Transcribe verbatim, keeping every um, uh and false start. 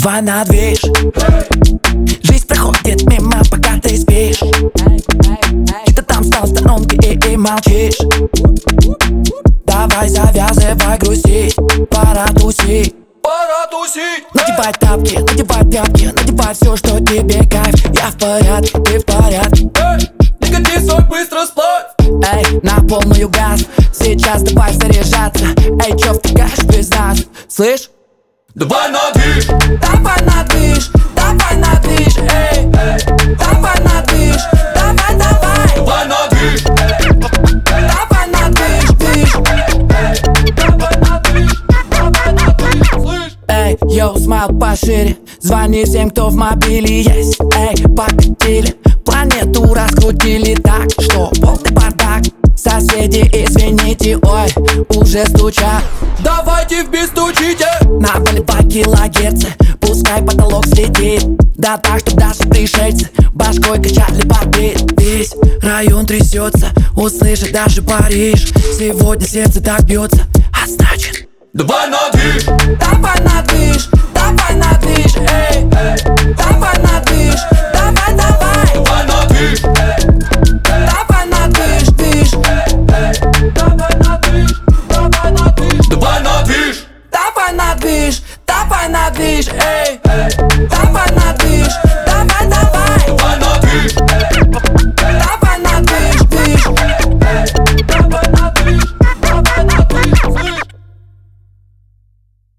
Два на движ. Жизнь проходит мимо, пока ты спишь. Где-то там стал сторонкой и, и молчишь. Давай завязывай грустить, пора тусить. Пора тусить. Надевай тапки, надевай пятки, надевай все, что тебе кайф. Я в порядке, ты в порядке. Эй, негатив свой быстро сплавь. Эй, на полную газ, сейчас давай заряжаться. Эй, чё втыкаешь без нас, слышь? Давай на движ. Давай на движ, давай на движ, эй, эй. Давай на движ, давай, давай. Давай на движ. Давай на движ, движ. Давай на движ, давай на движ, слышь? Эй, йоу, смайл пошире, звони всем, кто в мобиле есть. Эй, покатили, планету раскрутили так, что полный бардак. Соседи, извините, ой, уже стучат. Давайте в бис стучите. Наливай килогерцы, пускай потолок слетит. Да так, что даже пришельцы башкой качали под бит. Весь район трясется, услышит даже Париж. Сегодня сердце так бьется, а значит Давай на движ. давай на движ, давай на движ, эй, эй. Давай на движ,